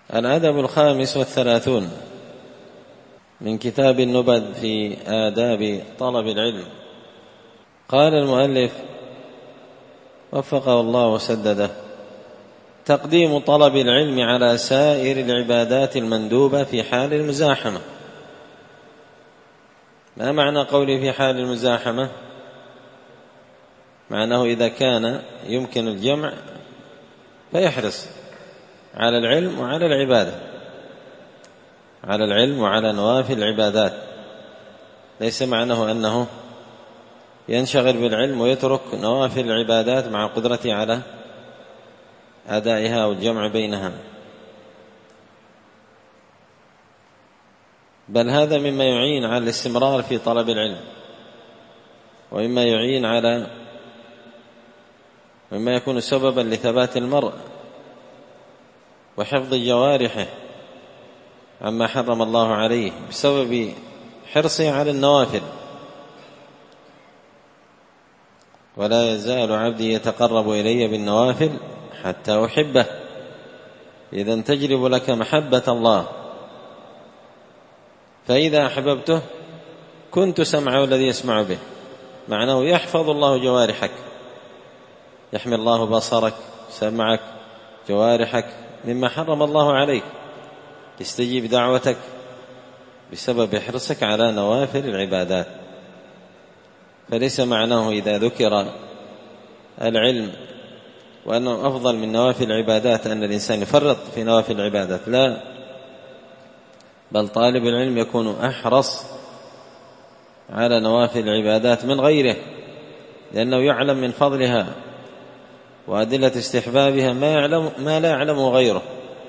الأدب 35 من كتاب النبذ في آداب طلب العلم. قال المؤلف وفقه الله وسدده: تقديم طلب العلم على سائر العبادات المندوبة في حال المزاحمة. ما معنى قولي في حال المزاحمة؟ معناه إذا كان يمكن الجمع فيحرص على العلم وعلى العبادة، على العلم وعلى نوافل العبادات. ليس معناه أنه ينشغل بالعلم ويترك نوافل العبادات مع قدرته على أدائها والجمع بينها، بل هذا مما يعين على الاستمرار في طلب العلم، ومما يعين على مما يكون سببا لثبات المرء وحفظ جوارحه عما حرم الله عليه بسبب حرصه على النوافل. ولا يزال عبدي يتقرب إلي بالنوافل حتى أحبه، إذن تجلب لك محبة الله. فإذا أحببته كنت سمعه الذي يسمع به، معناه يحفظ الله جوارحك، يحمي الله بصرك، سمعك، جوارحك مما حرم الله عليك، يستجيب دعوتك بسبب حرصك على نوافل العبادات. فليس معناه إذا ذكر العلم وأنه أفضل من نوافل العبادات أن الإنسان يفرط في نوافل العبادات، لا، بل طالب العلم يكون أحرص على نوافل العبادات من غيره، لأنه يعلم من فضلها وأدلة استحبابها ما لا يعلمه غيره.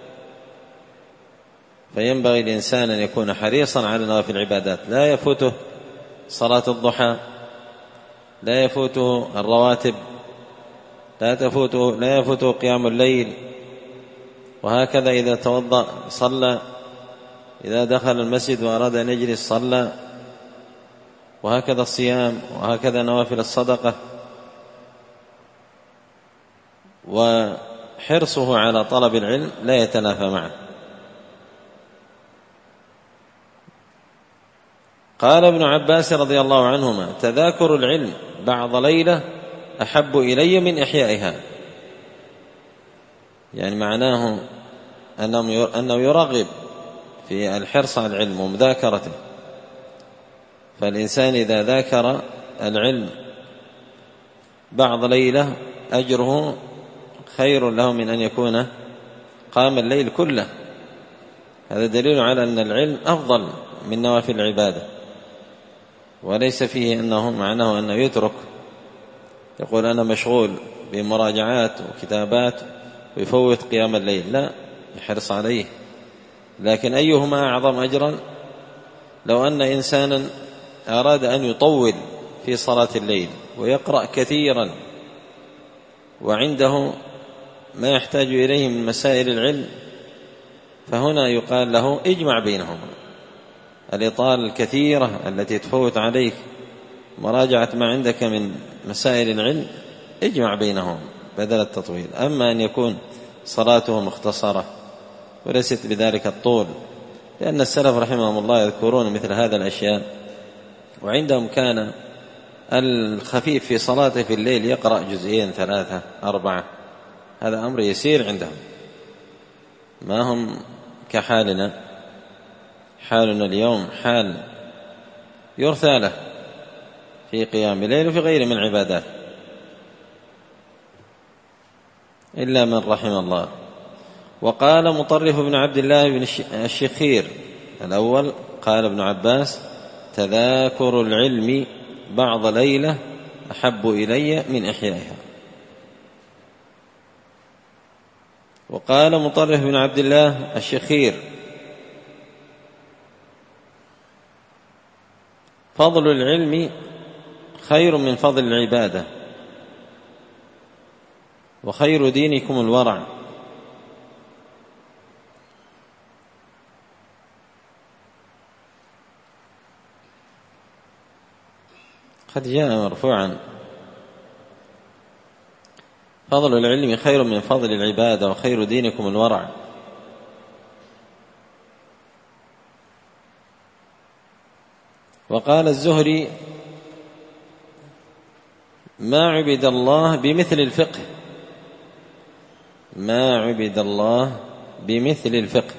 فينبغي الإنسان أن يكون حريصا على نوافل العبادات، لا يفوته صلاة الضحى، لا يفوته الرواتب، لا يفوته قيام الليل، وهكذا إذا توضأ صلى، إذا دخل المسجد وأراد أن يجلس صلى، وهكذا الصيام، وهكذا نوافل الصدقة. وحرصه على طلب العلم لا يتنافى معه. قال ابن عباس رضي الله عنهما: تذاكر العلم بعض ليلة أحب إلي من إحيائها. يعني معناه أنه يرغب في الحرص على العلم ومذاكرته. فالإنسان إذا ذاكر العلم بعض ليلة أجره خير له من أن يكون قام الليل كله. هذا دليل على أن العلم أفضل من نوافل العبادة، وليس فيه أنه معناه أنه يترك، يقول أنا مشغول بمراجعات وكتابات ويفوت قيام الليل، لا، يحرص عليه. لكن أيهما أعظم أجرا؟ لو أن إنسانا أراد أن يطول في صلاة الليل ويقرأ كثيرا وعنده ما يحتاج إليه من مسائل العلم، فهنا يقال له اجمع بينهما. الإطالة الكثيرة التي تفوت عليك مراجعة ما عندك من مسائل العلم اجمع بينهم بدل التطويل. أما أن يكون صلاته مختصرة وليست بذلك الطول، لأن السلف رحمهم الله يذكرون مثل هذا الأشياء، وعندهم كان الخفيف في صلاته في الليل يقرأ جزئين 3 4، هذا أمر يسير عندهم، ما هم كحالنا. حالنا اليوم حال يرثى له في قيام الليل وفي غيره من العبادات، إلا من رحم الله. وقال مطرف بن عبد الله بن الشخير الأول، قال ابن عباس: تذاكر العلم بعض ليلة أحب إلي من إحيائها. وقال مطرف بن عبد الله الشخير: فضل العلم خير من فضل العبادة، وخير دينكم الورع. قد جاء مرفوعا: فضل العلم خير من فضل العبادة، وخير دينكم الورع. وقال الزهري: ما عبد الله بمثل الفقه، ما عبد الله بمثل الفقه.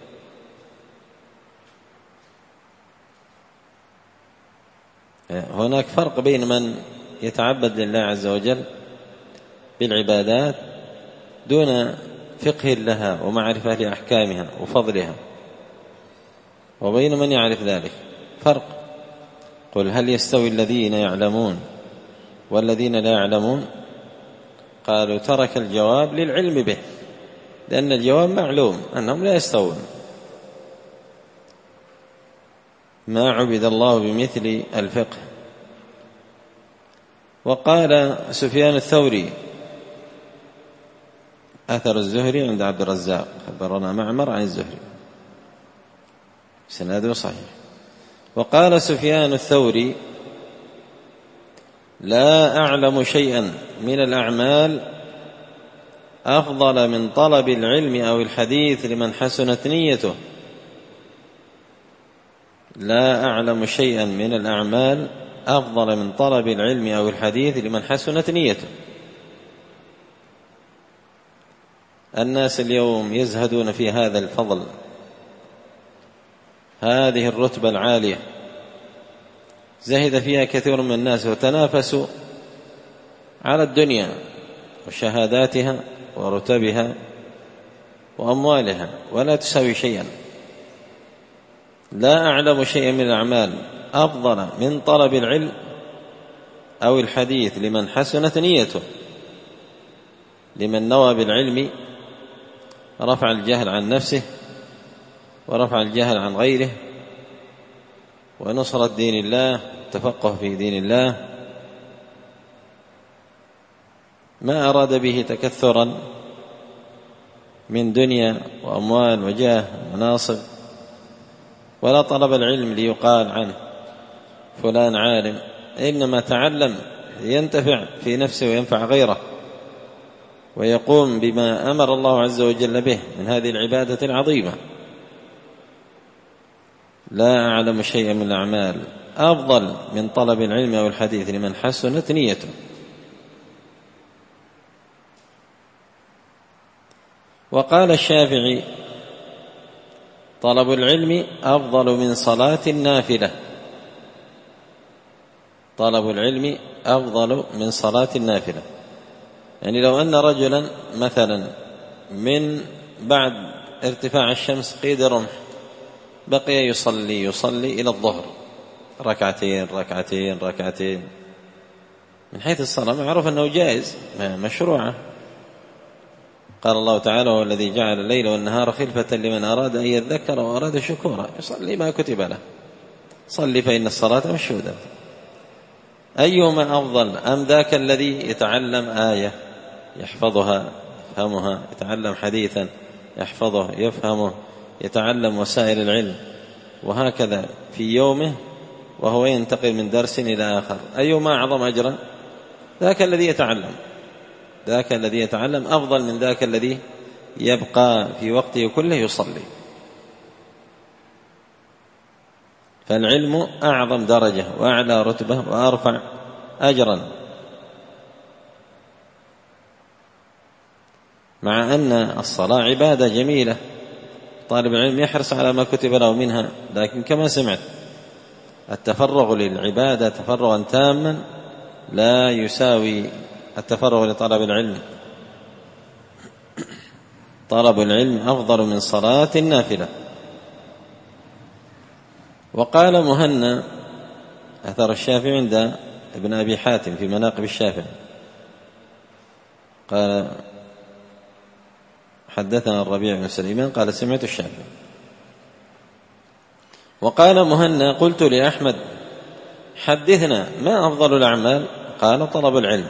هناك فرق بين من يتعبد لله عز وجل بالعبادات دون فقه لها ومعرفة لأحكامها وفضلها، وبين من يعرف ذلك. فرق. قل هل يستوي الذين يعلمون والذين لا يعلمون؟ قالوا ترك الجواب للعلم به، لأن الجواب معلوم أنهم لا يستوون. ما عبد الله بمثل الفقه. وقال سفيان الثوري: أثر الزهري عند عبد الرزاق، خبرنا معمر عن الزهري، سناده صحيح. وقال سفيان الثوري: لا أعلم شيئا من الأعمال أفضل من طلب العلم أو الحديث لمن حسنت نيته. لا أعلم شيئا من الأعمال أفضل من طلب العلم أو الحديث لمن حسنت نيته. الناس اليوم يزهدون في هذا الفضل، هذه الرتبة العالية زهد فيها كثير من الناس وتنافسوا على الدنيا وشهاداتها ورتبها وأموالها، ولا تساوي شيئا. لا أعلم شيئا من الأعمال أفضل من طلب العلم أو الحديث لمن حسنت نيته، لمن نوى بالعلم رفع الجهل عن نفسه ورفع الجهل عن غيره ونصرة دين الله، تفقه في دين الله، ما أراد به تكثرا من دنيا وأموال وجاه ومناصب، ولا طلب العلم ليقال عنه فلان عالم، إنما تعلم ينتفع في نفسه وينفع غيره، ويقوم بما أمر الله عز وجل به من هذه العبادة العظيمة. لا أعلم شيئا من الأعمال أفضل من طلب العلم أو الحديث لمن حسنت نيته. وقال الشافعي: طلب العلم أفضل من صلاة النافلة. طلب العلم أفضل من صلاة النافلة. يعني لو أن رجلا مثلا من بعد ارتفاع الشمس قيد رمح بقي يصلي إلى الظهر ركعتين ركعتين ركعتين، من حيث الصلاة معروف أنه جائز مشروعة. قال الله تعالى: هو الذي جعل الليل والنهار خلفة لمن أراد أن يذكر وأراد شكورا، يصلي ما كتب له، صلي فإن الصلاة مشهودة. أيهما أفضل؟ أم ذاك الذي يتعلم آية يحفظها يفهمها، يتعلم حديثا يحفظه يفهمه، يتعلم وسائل العلم، وهكذا في يومه وهو ينتقل من درس إلى آخر؟ أيهما أعظم أجرا؟ ذاك الذي يتعلم، ذاك الذي يتعلم أفضل من ذاك الذي يبقى في وقته كله يصلي. فالعلم أعظم درجة وأعلى رتبة وأرفع أجرا، مع أن الصلاة عبادة جميلة، طالب العلم يحرص على ما كتب له منها، لكن كما سمعت التفرغ للعبادة تفرغا تاما لا يساوي التفرغ لطلب العلم. طلب العلم أفضل من صلاة النافلة. وقال مهنا، أثر الشافعي عند ابن أبي حاتم في مناقب الشافعي، قال: حدثنا الربيع بن سليمان قال: سمعت الشافعي. وقال مهنا: قلت لأحمد: حدثنا ما أفضل الأعمال؟ قال: طلب العلم.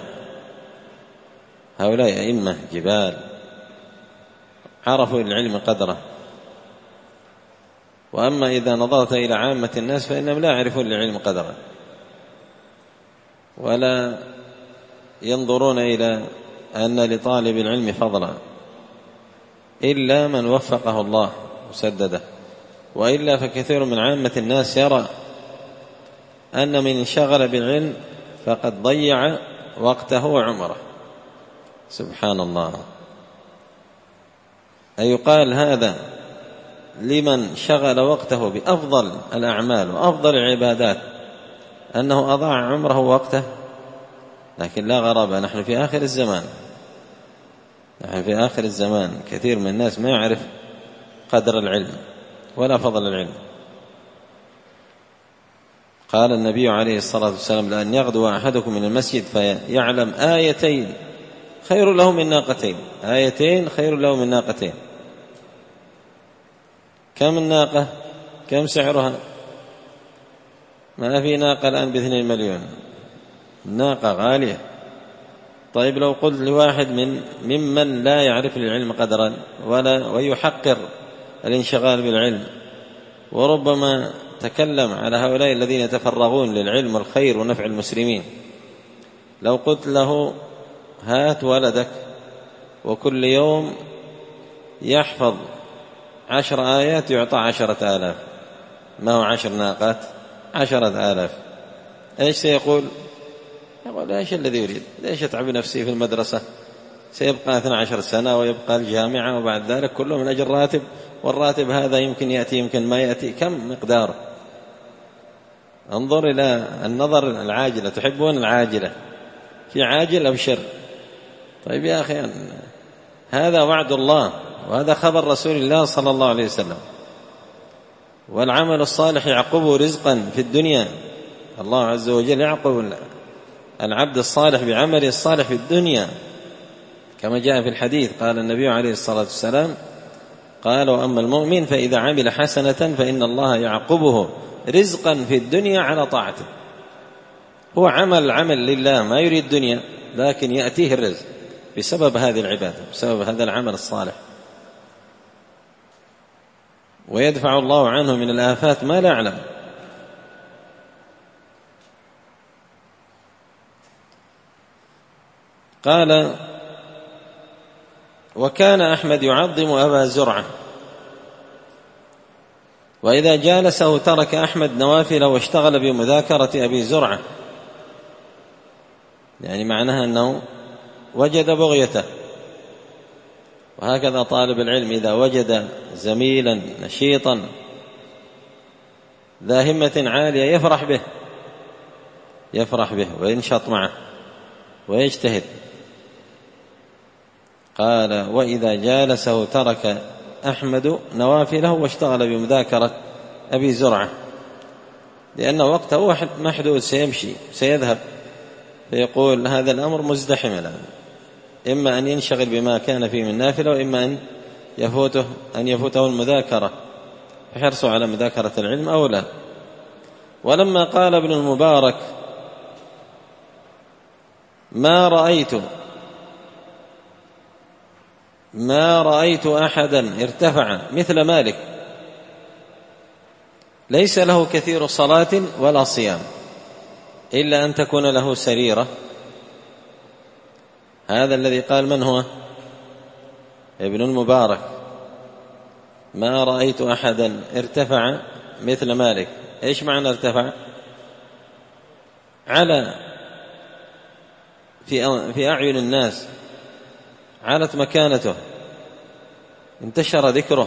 هؤلاء أئمة جبال عرفوا العلم قدره، وأما إذا نظرت إلى عامة الناس فإنهم لا يعرفون العلم قدره، ولا ينظرون إلى أن لطالب العلم فضلا إلا من وفقه الله وسدده، وإلا فكثير من عامة الناس يرى أن من انشغل بالعلم فقد ضيع وقته وعمره. سبحان الله. أيقال هذا لمن شغل وقته بأفضل الأعمال وأفضل العبادات أنه أضاع عمره ووقته؟ لكن لا غرابة، نحن في آخر الزمان، كثير من الناس ما يعرف قدر العلم ولا فضل العلم. قال النبي عليه الصلاة والسلام: لأن يغدو أحدكم من المسجد فيعلم آيتين خير له من ناقتين. آيتين خير له من ناقتين. كم الناقة؟ كم سعرها؟ ما في ناقة الآن ب2 مليون، ناقة غالية. طيب لو قلت لواحد ممن لا يعرف العلم قدرا ويحقر الانشغال بالعلم، وربما تكلم على هؤلاء الذين يتفرغون للعلم والخير ونفع المسلمين، لو قلت له: هات ولدك وكل يوم يحفظ 10 آيات يعطى 10,000، ما هو 10 ناقات، 10,000، إيش سيقول؟ يقول: إيش الذي يريد؟ ليش أتعب نفسي في المدرسة؟ سيبقى 12 سنة ويبقى الجامعة، وبعد ذلك كله من أجل راتب، والراتب هذا يمكن يأتي يمكن ما يأتي، كم مقداره؟ انظر إلى النظر العاجلة. تحبون العاجلة، في عاجل أبشر. طيب يا أخي، هذا وعد الله وهذا خبر رسول الله صلى الله عليه وسلم. والعمل الصالح يعقبه رزقا في الدنيا. الله عز وجل يعقب العبد الصالح بعمله الصالح في الدنيا، كما جاء في الحديث. قال النبي عليه الصلاة والسلام: قال: وأما المؤمن فإذا عمل حسنة فإن الله يعقبه رزقا في الدنيا على طاعته. هو عمل لله، ما يريد الدنيا، لكن يأتيه الرزق بسبب هذه العبادة، بسبب هذا العمل الصالح، ويدفع الله عنه من الآفات ما لا يعلم. قال: وكان أحمد يعظم أبا زرعة، وإذا جالسه ترك أحمد نوافل واشتغل بمذاكرة أبي زرعة، يعني معناها أنه وجد بغيته. وهكذا طالب العلم إذا وجد زميلا نشيطا ذا همة عالية يفرح به وينشط معه ويجتهد. قال: وإذا جالسه ترك أحمد نوافله واشتغل بمذاكرة أبي زرعة، لأن وقته واحد محدود، سيمشي سيذهب، فيقول: هذا الأمر مزدحم الآن، إما أن ينشغل بما كان فيه من نافلة، وإما أن يفوته المذاكرة، فحرصوا على مذاكرة العلم أولى. ولما قال ابن المبارك: ما رأيت أحدا ارتفع مثل مالك، ليس له كثير صلاة ولا صيام إلا أن تكون له سريرة. هذا الذي قال من هو؟ ابن المبارك. ما رأيت أحدا ارتفع مثل مالك. إيش معنى ارتفع؟ على في أعين الناس، علت مكانته، انتشر ذكره.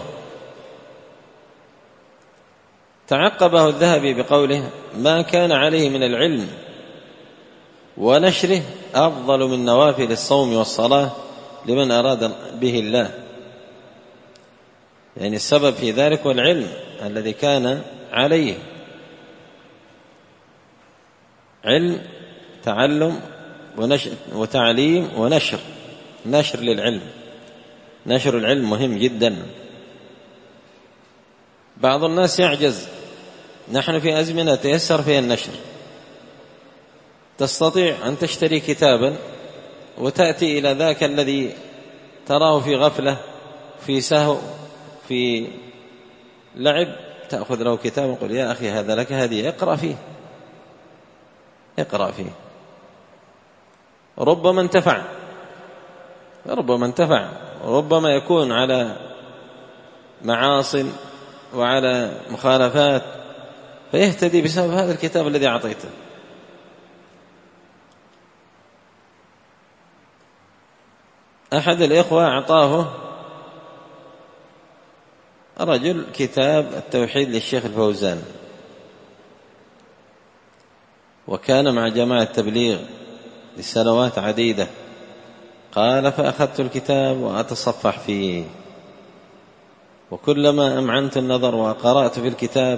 تعقبه الذهبي بقوله: ما كان عليه من العلم ونشره أفضل من نوافل الصوم والصلاة لمن أراد به الله. يعني السبب في ذلك والعلم الذي كان عليه، علم، تعلم وتعليم ونشر. نشر للعلم، نشر العلم مهم جدا. بعض الناس يعجز. نحن في أزمنة تيسر فيها النشر، تستطيع أن تشتري كتابا وتأتي إلى ذاك الذي تراه في غفلة، في سهو، في لعب، تأخذ له كتاب وقل: يا أخي هذا لك هدية، اقرأ فيه. ربما انتفع، وربما يكون على معاصٍ وعلى مخالفات، فيهتدي بسبب هذا الكتاب الذي أعطيته. أحد الإخوة أعطاه رجل كتاب التوحيد للشيخ الفوزان، وكان مع جماعة التبليغ لسنوات عديدة. قال: فأخذت الكتاب وأتصفح فيه، وكلما أمعنت النظر وقرأت في الكتاب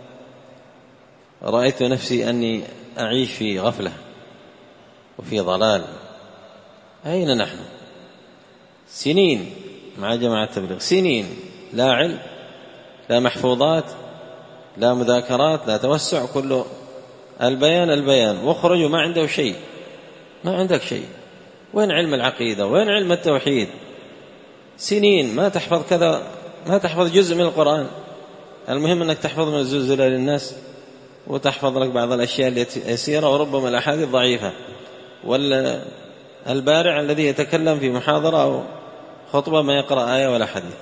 رأيت نفسي أني أعيش في غفلة وفي ضلال. أين نحن؟ سنين مع جماعة التبليغ، سنين لا علم، لا محفوظات، لا مذاكرات، لا توسع، كله البيان، واخرجوا ما عنده شيء، ما عندك شيء. وين علم العقيدة؟ وين علم التوحيد؟ سنين ما تحفظ كذا، ما تحفظ جزء من القرآن. المهم أنك تحفظ من الزلزلة للناس، وتحفظ لك بعض الأشياء اليسيرة، وربما الأحاديث ضعيفة، ولا البارع الذي يتكلم في محاضرة أو خطبة ما يقرأ آية ولا حديث.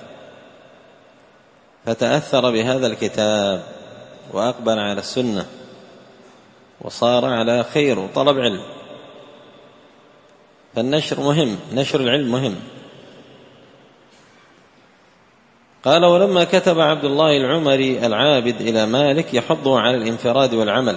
فتأثر بهذا الكتاب وأقبل على السنة وصار على خير وطلب علم. فالنشر مهم، نشر العلم مهم. قال: ولما كتب عبد الله العمري العابد إلى مالك يحضه على الانفراد والعمل،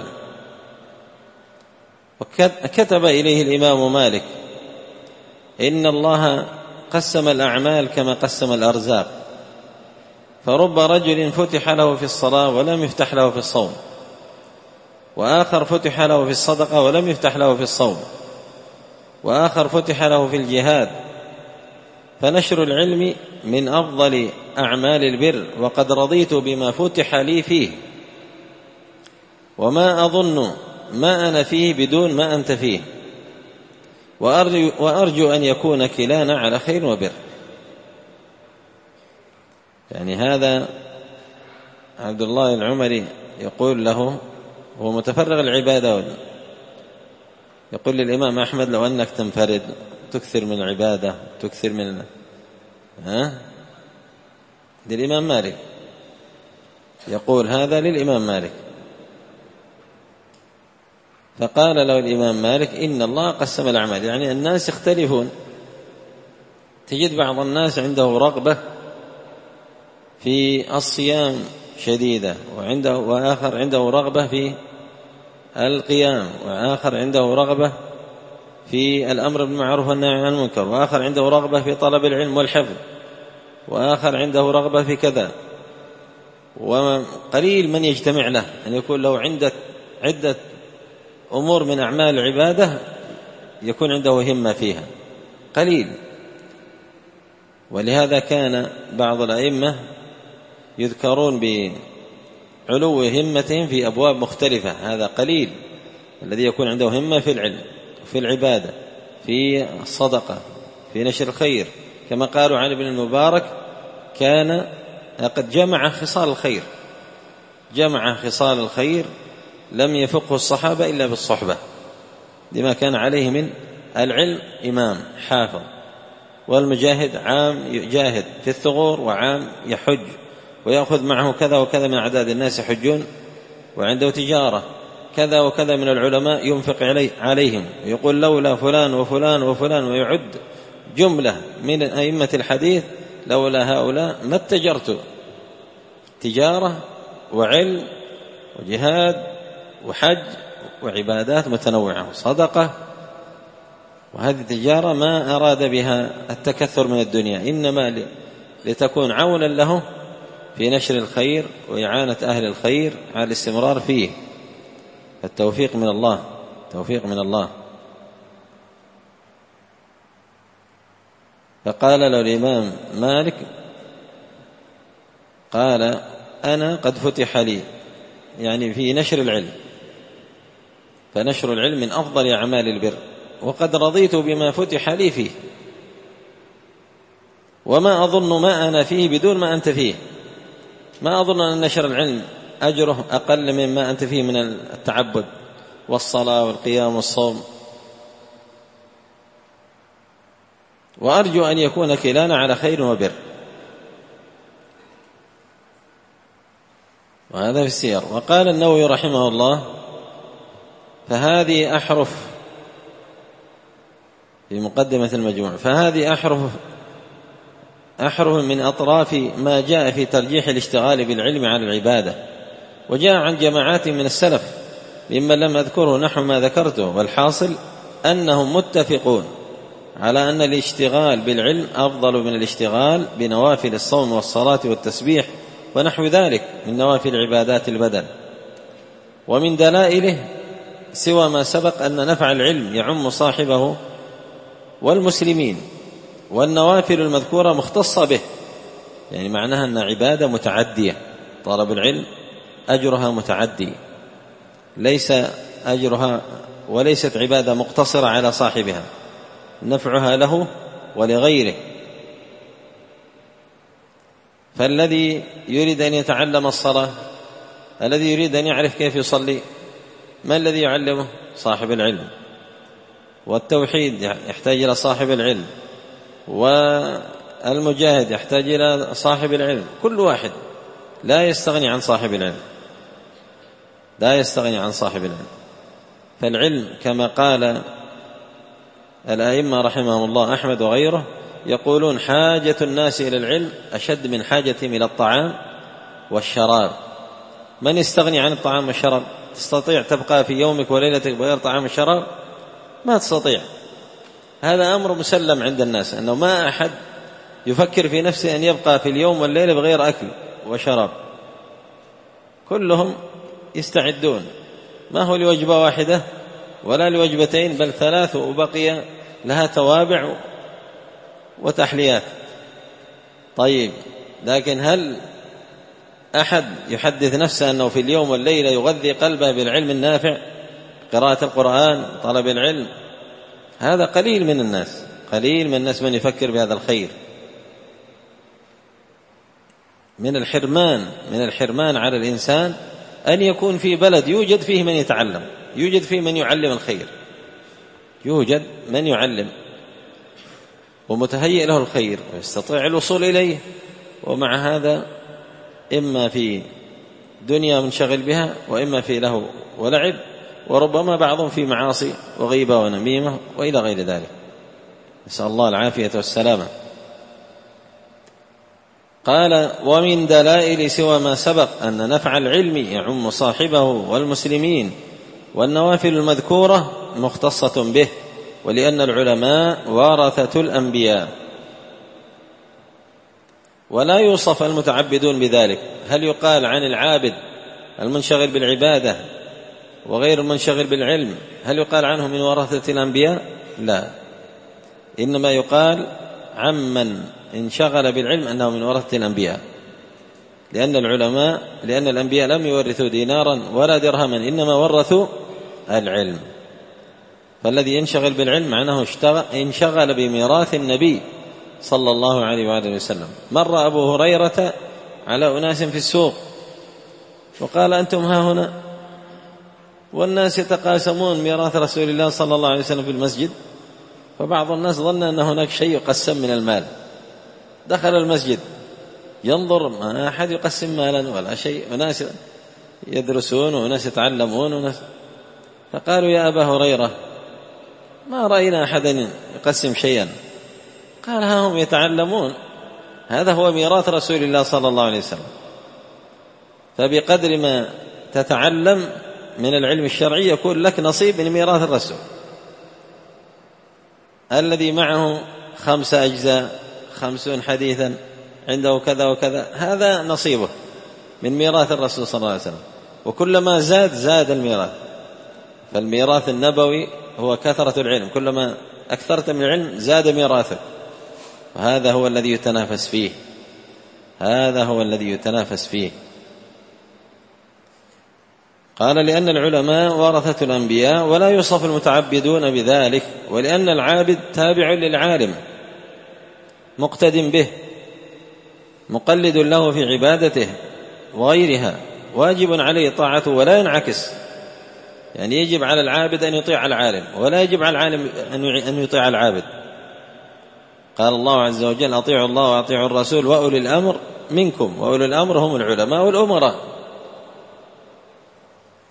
وكتب إليه الإمام مالك: إن الله قسم الأعمال كما قسم الأرزاق، فرب رجل فتح له في الصلاة ولم يفتح له في الصوم، وآخر فتح له في الصدقة ولم يفتح له في الصوم، وآخر فتح له في الجهاد. فنشر العلم من أفضل أعمال البر، وقد رضيت بما فتح لي فيه، وما أظن ما أنا فيه بدون ما أنت فيه، وأرجو أن يكون كلانا على خير وبر. يعني هذا عبد الله العمري يقول له، هو متفرغ العبادة، يقول للإمام أحمد: لو أنك تنفرد تكثر من العبادة، تكثر من للإمام مالك، يقول هذا للإمام مالك. فقال له الإمام مالك: إن الله قسم الأعمال. يعني الناس يختلفون، تجد بعض الناس عنده رغبة في الصيام شديدة، وآخر عنده رغبة في القيام، وآخر عنده رغبة في الأمر بالمعروف والنهي عن المنكر، وآخر عنده رغبة في طلب العلم والحفظ، وآخر عنده رغبة في كذا. وقليل من يجتمع له أن يكون له عدة أمور من أعمال العبادة يكون عنده همة فيها، قليل. ولهذا كان بعض الأئمة يذكرون بعلو همتهم في أبواب مختلفة، هذا قليل الذي يكون عنده همة في العلم، في العبادة، في الصدقة، في نشر الخير. كما قالوا عن ابن المبارك: كان قد جمع خصال الخير، جمع خصال الخير لم يفقه الصحابة إلا بالصحبة، لما كان عليه من العلم. إمام حافظ، والمجاهد عام يجاهد في الثغور، وعام يحج ويأخذ معه كذا وكذا من أعداد الناس يحجون، وعنده تجارة كذا وكذا من العلماء ينفق عليهم، ويقول لولا فلان وفلان وفلان، ويعد جملة من أئمة الحديث: لولا هؤلاء ما اتجرت. تجارة وعلم وجهاد وحج وعبادات متنوعة وصدقة، وهذه التجارة ما أراد بها التكثر من الدنيا، إنما لتكون عونا له في نشر الخير وإعانة أهل الخير على الاستمرار فيه. التوفيق من الله، توفيق من الله. فقال له الإمام مالك، قال: أنا قد فتح لي، يعني في نشر العلم، فنشر العلم من أفضل أعمال البر، وقد رضيت بما فتح لي فيه، وما أظن ما أنا فيه بدون ما أنت فيه. ما أظن أن نشر العلم أجره أقل مما أنت فيه من التعبد والصلاة والقيام والصوم، وأرجو أن يكون كلانا على خير وبر. وهذا في السير. وقال النووي رحمه الله: فهذه أحرف، في مقدمة المجموع، فهذه أحرف من أطراف ما جاء في ترجيح الاشتغال بالعلم على العبادة، وجاء عن جماعات من السلف ممن لم أذكره نحو ما ذكرته. والحاصل أنهم متفقون على أن الاشتغال بالعلم أفضل من الاشتغال بنوافل الصوم والصلاة والتسبيح ونحو ذلك من نوافل عبادات البدن. ومن دلائله سوى ما سبق أن نفع العلم يعم صاحبه والمسلمين، والنوافل المذكورة مختصة به، يعني معناها أن عبادة متعدية. طلب العلم أجرها متعدي، ليس أجرها وليست عبادة مقتصرة على صاحبها، نفعها له ولغيره. فالذي يريد أن يتعلم الصلاة، الذي يريد أن يعرف كيف يصلي، ما الذي يعلمه؟ صاحب العلم. والتوحيد يحتاج إلى صاحب العلم، والمجاهد يحتاج إلى صاحب العلم. كل واحد لا يستغني عن صاحب العلم، لا يستغني عن صاحب العلم. فالعلم كما قال الأئمة رحمهم الله أحمد وغيره، يقولون: حاجة الناس إلى العلم أشد من حاجتهم إلى الطعام والشراب. من يستغني عن الطعام والشراب؟ تستطيع تبقى في يومك وليلتك بغير طعام وشراب؟ ما تستطيع. هذا أمر مسلم عند الناس، أنه ما أحد يفكر في نفسه أن يبقى في اليوم والليلة بغير أكل وشراب، كلهم يستعدون، ما هو لوجبة واحدة ولا لوجبتين، بل 3، وبقي لها توابع وتحليات. طيب، لكن هل أحد يحدث نفسه أنه في اليوم والليلة يغذي قلبه بالعلم النافع، قراءة القرآن، طلب العلم؟ هذا قليل من الناس، قليل من الناس من يفكر بهذا الخير. من الحرمان على الإنسان أن يكون في بلد يوجد فيه من يتعلم، يوجد فيه من يعلم الخير، يوجد من يعلم ومتهيئ له الخير ويستطيع الوصول إليه، ومع هذا إما في دنيا منشغل بها، وإما في له ولعب، وربما بعضهم في معاصي وغيبة ونميمة وإلى غير ذلك. نسأل الله العافية والسلامة. قال: ومن دلائل سوى ما سبق أن نفع العلم يعم صاحبه والمسلمين، والنوافل المذكورة مختصة به، ولأن العلماء ورثة الأنبياء. ولا يوصف المتعبدون بذلك. هل يقال عن العابد المنشغل بالعبادة وغير المنشغل بالعلم، هل يقال عنه من ورثة الأنبياء؟ لا، إنما يقال عمن انشغل بالعلم أنه من ورثة الأنبياء، لأن الأنبياء لم يورثوا دينارا ولا درهما، إنما ورثوا العلم. فالذي ينشغل بالعلم معناه انشغل بميراث النبي صلى الله عليه وآله وسلم. مر أبو هريرة على أناس في السوق وقال: أنتم ها هنا والناس يتقاسمون ميراث رسول الله صلى الله عليه وسلم في المسجد. فبعض الناس ظن أن هناك شيء يقسم من المال، دخل المسجد ينظر، ما أحد يقسم مالا ولا شيء، وناس يدرسون وناس يتعلمون وناس. فقالوا: يا أبا هريرة، ما رأينا أحدا يقسم شيئا. قال: ها هم يتعلمون، هذا هو ميراث رسول الله صلى الله عليه وسلم. فبقدر ما تتعلم من العلم الشرعي يكون لك نصيب من ميراث الرسول. الذي معه 5 أجزاء 50 حديثا عنده كذا وكذا، هذا نصيبه من ميراث الرسول صلى الله عليه وسلم. وكلما زاد الميراث. فالميراث النبوي هو كثرة العلم، كلما أكثرت من العلم زاد ميراثك، وهذا هو الذي يتنافس فيه، هذا هو الذي يتنافس فيه. قال: لأن العلماء ورثة الأنبياء، ولا يوصف المتعبدون بذلك، ولأن العابد تابع للعالم مقتد به مقلد له في عبادته وغيرها، واجب عليه طاعته ولا ينعكس. يعني يجب على العابد أن يطيع العالم، ولا يجب على العالم أن يطيع العابد. قال الله عز وجل: أطيعوا الله وأطيعوا الرسول وأولي الأمر منكم. وأولي الأمر هم العلماء والأمراء.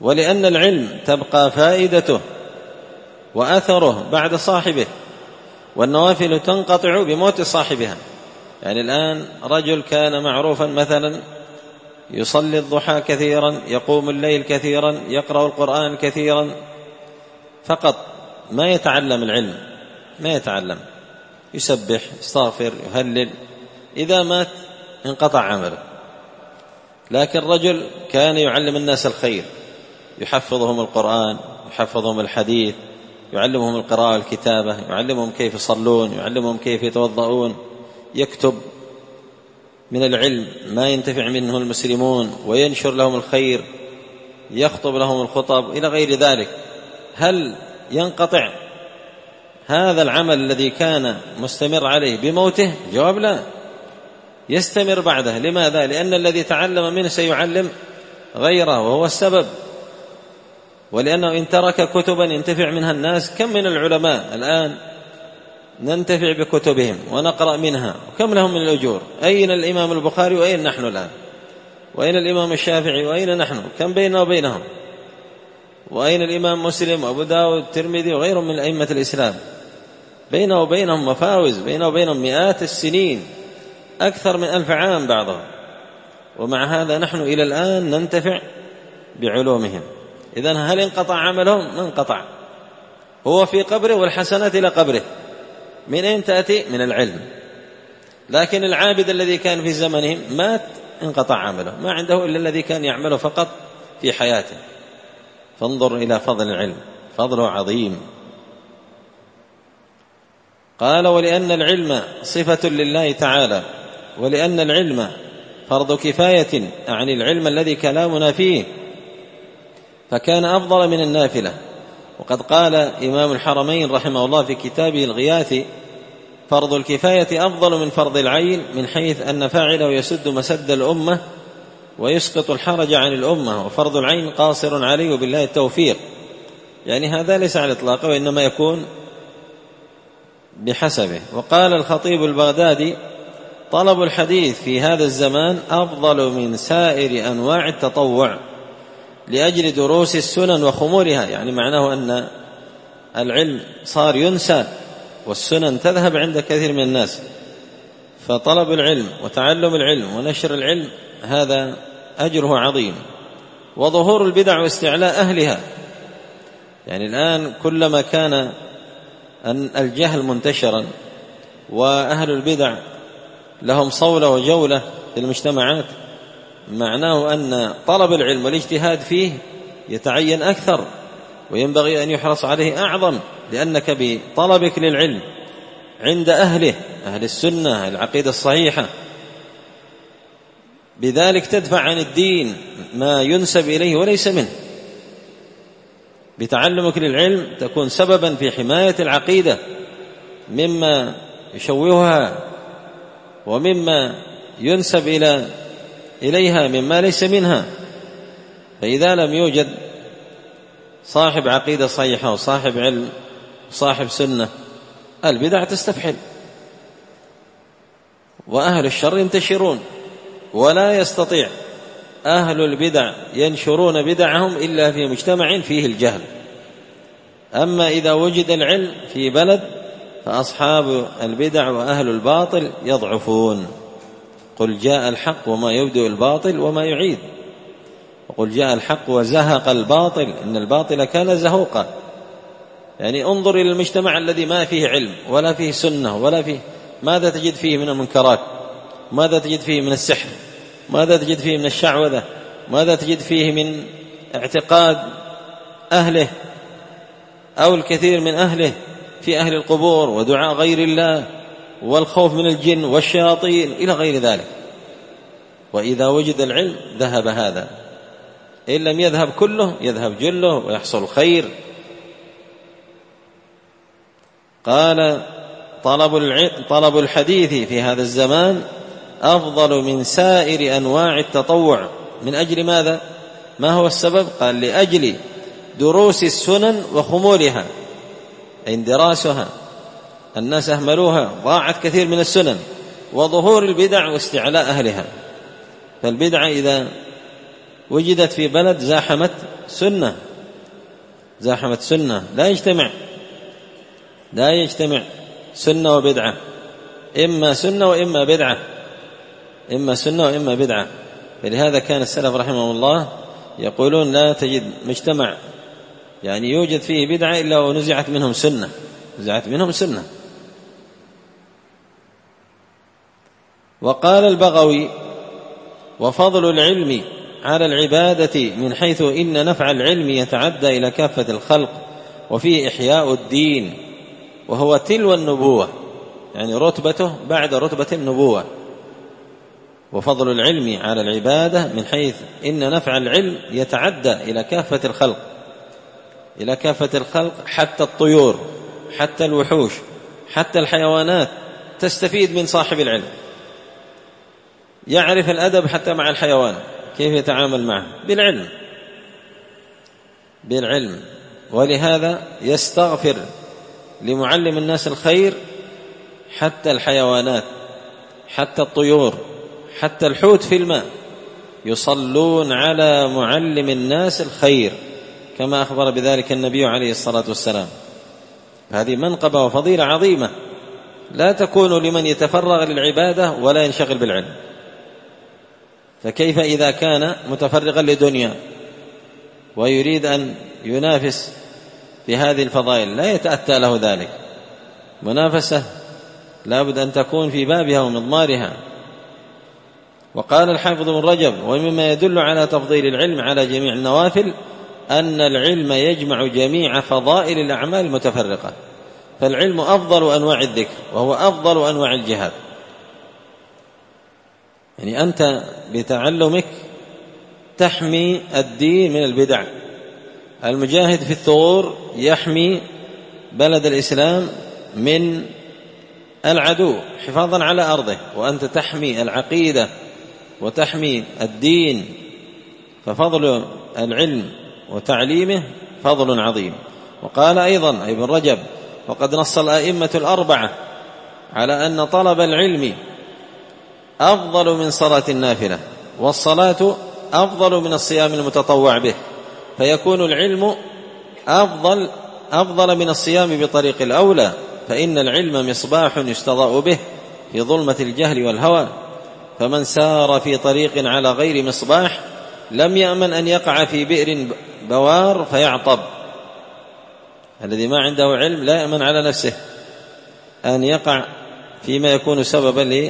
ولأن العلم تبقى فائدته وأثره بعد صاحبه، والنوافل تنقطع بموت صاحبها. يعني الآن رجل كان معروفا مثلا يصلي الضحى كثيرا، يقوم الليل كثيرا، يقرأ القرآن كثيرا، فقط ما يتعلم العلم، ما يتعلم، يسبح، يستغفر، يهلل، إذا مات انقطع عمله. لكن رجل كان يعلم الناس الخير، يحفظهم القرآن، يحفظهم الحديث، يعلمهم القراءة والكتابة، يعلمهم كيف يصلون، يعلمهم كيف يتوضؤون، يكتب من العلم ما ينتفع منه المسلمون وينشر لهم الخير، يخطب لهم الخطب إلى غير ذلك. هل ينقطع هذا العمل الذي كان مستمر عليه بموته؟ جواب لا، يستمر بعده. لماذا؟ لأن الذي تعلم منه سيعلم غيره وهو السبب، ولأنه إن ترك كتبا ينتفع منها الناس. كم من العلماء الآن ننتفع بكتبهم ونقرأ منها، وكم لهم من الأجور؟ أين الإمام البخاري وأين نحن الآن؟ وأين الإمام الشافعي وأين نحن؟ كم بيننا وبينهم؟ وأين الإمام مسلم وأبو داود الترمذي وغيرهم من أئمة الإسلام؟ بينه وبينهم مفاوز، بينه وبينهم مئات السنين، أكثر من 1000 عام بعضهم، ومع هذا نحن إلى الآن ننتفع بعلومهم. إذن هل انقطع عملهم؟ ما انقطع، هو في قبره والحسنات إلى قبره. من أين تأتي؟ من العلم. لكن العابد الذي كان في زمنهم مات، انقطع عمله، ما عنده إلا الذي كان يعمله فقط في حياته. فانظر إلى فضل العلم، فضله عظيم. قال: ولأن العلم صفة لله تعالى، ولأن العلم فرض كفاية عن العلم الذي كلامنا فيه، فكان أفضل من النافلة. وقد قال إمام الحرمين رحمه الله في كتابه الغياث: فرض الكفاية أفضل من فرض العين، من حيث أن فاعله يسد مسد الأمة ويسقط الحرج عن الأمة، وفرض العين قاصر عليه وبالله التوفيق. يعني هذا ليس على الإطلاق، وإنما يكون بحسبه. وقال الخطيب البغدادي: طلب الحديث في هذا الزمان أفضل من سائر أنواع التطوع لأجل دروس السنن وخمولها. يعني معناه أن العلم صار ينسى والسنن تذهب عند كثير من الناس، فطلب العلم وتعلم العلم ونشر العلم هذا أجره عظيم. وظهور البدع واستعلاء أهلها، يعني الآن كلما كان الجهل منتشرا وأهل البدع لهم صولة وجولة في المجتمعات، معناه أن طلب العلم والاجتهاد فيه يتعين أكثر، وينبغي أن يحرص عليه أعظم، لأنك بطلبك للعلم عند أهله، أهل السنة العقيدة الصحيحة، بذلك تدفع عن الدين ما ينسب إليه وليس منه. بتعلمك للعلم تكون سببا في حماية العقيدة مما يشوهها ومما ينسب إليها مما ليس منها. فإذا لم يوجد صاحب عقيدة صحيحة وصاحب علم وصاحب سنة، البدع تستفحل وأهل الشر ينتشرون، ولا يستطيع أهل البدع ينشرون بدعهم إلا في مجتمع فيه الجهل. أما إذا وجد العلم في بلد فأصحاب البدع وأهل الباطل يضعفون. قل جاء الحق وما يبدئ الباطل وما يعيد، وقل جاء الحق وزهق الباطل إن الباطل كان زهوقا. يعني انظر إلى المجتمع الذي ما فيه علم ولا فيه سنة ولا فيه، ماذا تجد فيه من المنكرات؟ ماذا تجد فيه من السحر؟ ماذا تجد فيه من الشعوذة؟ ماذا تجد فيه من اعتقاد أهله أو الكثير من أهله في أهل القبور ودعاء غير الله والخوف من الجن والشياطين إلى غير ذلك. وإذا وجد العلم ذهب هذا، إن لم يذهب كله يذهب جله ويحصل خير. قال: طلب الحديث في هذا الزمان أفضل من سائر أنواع التطوع. من أجل ماذا؟ ما هو السبب؟ قال: لأجل دروس السنن وخمولها، أي دراسها، الناس أهملوها، ضاعت كثير من السنن، وظهور البدع واستعلاء أهلها. فالبدع إذا وجدت في بلد زاحمت سنة، لا يجتمع سنة وبدعة، إما سنة وإما بدعة. فلهذا كان السلف رحمه الله يقولون لا تجد مجتمع يعني يوجد فيه بدعة إلا ونزعت منهم سنة. وقال البغوي: وفضل العلم على العبادة من حيث إن نفع العلم يتعدى إلى كافة الخلق، وفيه إحياء الدين، وهو تلو النبوة، يعني رتبته بعد رتبة النبوة. وفضل العلم على العبادة من حيث إن نفع العلم يتعدى إلى كافة الخلق، حتى الطيور، حتى الوحوش، حتى الحيوانات تستفيد من صاحب العلم، يعرف الأدب حتى مع الحيوان، كيف يتعامل معه بالعلم. ولهذا يستغفر لمعلم الناس الخير حتى الحيوانات، حتى الطيور، حتى الحوت في الماء يصلون على معلم الناس الخير، كما أخبر بذلك النبي عليه الصلاة والسلام. هذه منقبة وفضيلة عظيمة لا تكون لمن يتفرغ للعبادة ولا ينشغل بالعلم. فكيف إذا كان متفرغا لدنيا ويريد أن ينافس في هذه الفضائل؟ لا يتأتى له ذلك. منافسة لابد أن تكون في بابها ومضمارها. وقال الحافظ ابن رجب: ومما يدل على تفضيل العلم على جميع النوافل أن العلم يجمع جميع فضائل الأعمال المتفرقة، فالعلم أفضل أنواع الذكر، وهو أفضل أنواع الجهاد. يعني أنت بتعلمك تحمي الدين من البدع. المجاهد في الثغور يحمي بلد الإسلام من العدو حفاظا على أرضه، وأنت تحمي العقيدة وتحمي الدين. ففضل العلم وتعليمه فضل عظيم. وقال أيضا ابن رجب: وقد نص الأئمة الأربعة على أن طلب العلم أفضل من صلاة النافلة، والصلاة أفضل من الصيام المتطوع به، فيكون العلم أفضل من الصيام بطريق الأولى، فإن العلم مصباح يستضاء به في ظلمة الجهل والهوى، فمن سار في طريق على غير مصباح لم يأمن أن يقع في بئر بوار فيعطب. الذي ما عنده علم لا يأمن على نفسه أن يقع فيما يكون سببا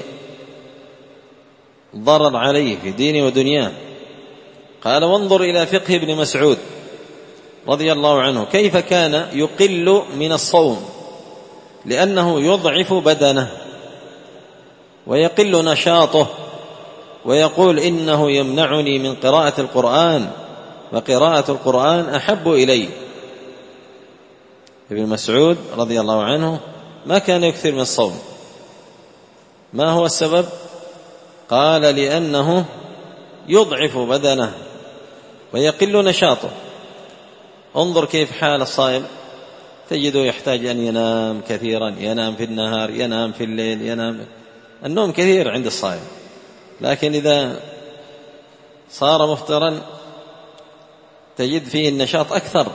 لضرر عليه في دينه ودنياه. قال: وانظر إلى فقه ابن مسعود رضي الله عنه كيف كان يقل من الصوم، لأنه يضعف بدنه ويقل نشاطه، ويقول: إنه يمنعني من قراءة القرآن، وقراءة القرآن أحب إلي. ابن مسعود رضي الله عنه ما كان يكثر من الصوم. ما هو السبب؟ قال: لأنه يضعف بدنه ويقل نشاطه. انظر كيف حال الصائم، تجده يحتاج أن ينام كثيرا، ينام في النهار، ينام في الليل، النوم كثير عند الصائم. لكن إذا صار مفطرا تجد فيه النشاط أكثر.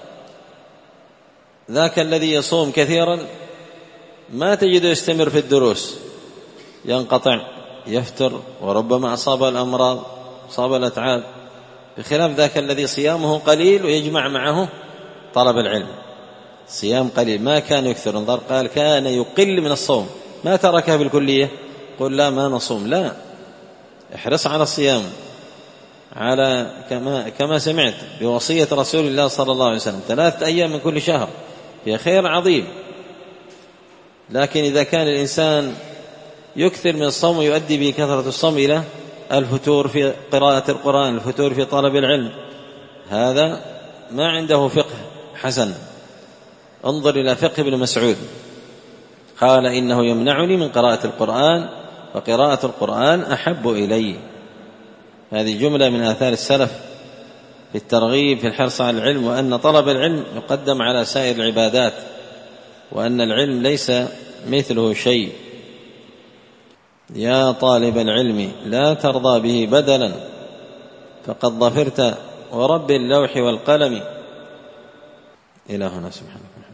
ذاك الذي يصوم كثيرا ما تجده يستمر في الدروس، ينقطع، يفتر، وربما أصاب الأمراض، أصاب الأتعاب، بخلاف ذاك الذي صيامه قليل ويجمع معه طلب العلم. صيام قليل، ما كان يكثر. انظر، قال: كان يقل من الصوم، ما تركه بالكلية. قل لا ما نصوم، لا، احرص على الصيام، على كما سمعت بوصية رسول الله صلى الله عليه وسلم 3 أيام من كل شهر، في خير عظيم. لكن إذا كان الإنسان يكثر من الصوم ويؤدي به كثرة الصوم إلى الفتور في قراءة القرآن، الفتور في طلب العلم، هذا ما عنده فقه حسن. انظر إلى فقه ابن مسعود، قال: إنه يمنعني من قراءة القرآن، وقراءة القرآن أحب إلي. هذه جملة من آثار السلف في الترغيب في الحرص على العلم، وأن طلب العلم يقدم على سائر العبادات، وأن العلم ليس مثله شيء. يا طالب العلم لا ترضى به بدلا فقد ظفرت ورب اللوح والقلم. إلى هنا سبحانك.